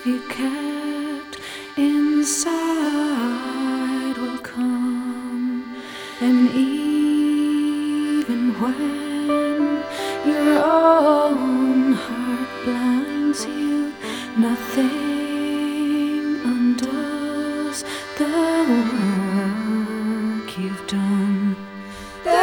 love you kept inside will come, and even when your own heart blinds you, nothing undoes the